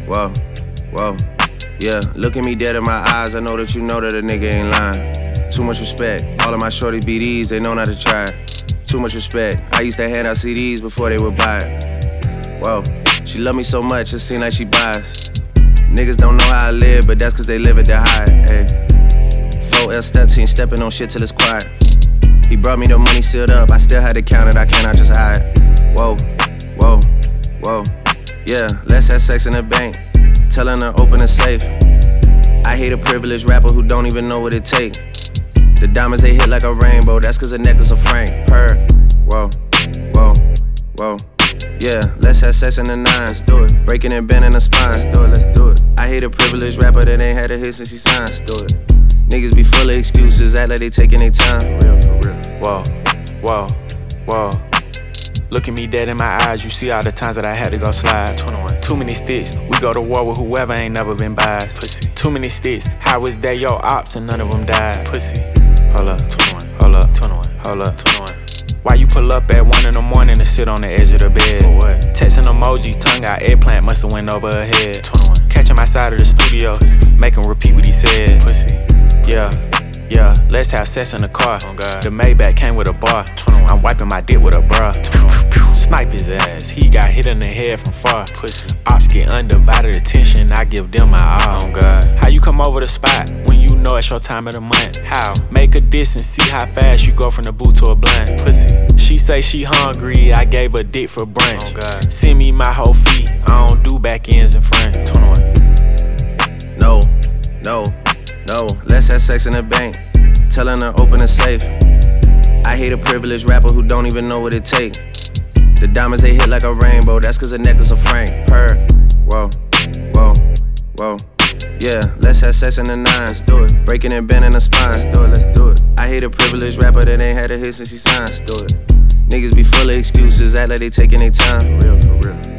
whoa, whoa. Yeah, look at me dead in my eyes, I know that you know that a nigga ain't lying. Too much respect, all of my shorty BDs, they know not to try. Too much respect, I used to hand out CDs before they would buy it. Whoa, she love me so much, it seem like she buys. Niggas don't know how I live, but that's cause they live it to hide, ayy. 4L step team, stepping on shit till it's quiet. He brought me the money sealed up, I still had to count it, I cannot just hide. Whoa, whoa, whoa. Yeah, let's have sex in the bank. Tellin' her open a safe. I hate a privileged rapper who don't even know what it take. The diamonds they hit like a rainbow, that's cause a necklace of Frank. Purr. Whoa, whoa, whoa. Yeah, let's have sex in the nines. Do it. Breaking and bending the spines. Do it, let's do it. I hate a privileged rapper that ain't had a hit since he signed. Do it. Niggas be full of excuses, act like they taking their time. For real, for real. Whoa, whoa, whoa. Look at me dead in my eyes, you see all the times that I had to go slide. 21. Too many sticks, we go to war with whoever ain't never been biased. Pussy. Too many sticks, how was that your ops and none of them died? Pussy. Hold up, 21. Hold up, 21. Hold up, 21. Why you pull up at 1 in the morning to sit on the edge of the bed? For what? Texting emojis, tongue out, eggplant musta went over her head. 21. Catch him outside of the studio, pussy. Make him repeat what he said. Pussy. Yeah. Yeah, let's have sex in the car. Oh God. The Maybach came with a bar. 21. I'm wiping my dick with a bra. 21. Snipe his ass, he got hit in the head from far. Pussy. Ops get undivided attention, I give them my all. Oh God. How you come over the spot when you know it's your time of the month? How? Make a diss and see how fast you go from the boot to a blunt. Pussy. She say she hungry, I gave her dick for brunch. Oh God. Send me my whole feet, I don't do back ends and front. 21. No, no. No, let's have sex in the bank. Tellin' her open a safe. I hate a privileged rapper who don't even know what it take. The diamonds they hit like a rainbow, that's cause a necklace of Frank. Purr. Whoa, whoa, whoa. Yeah, let's have sex in the nines. Do it. Breaking and bending the spines. Do it, let's do it. I hate a privileged rapper that ain't had a hit since he signed. Do it. Niggas be full of excuses, act like they taking their time. For real, for real.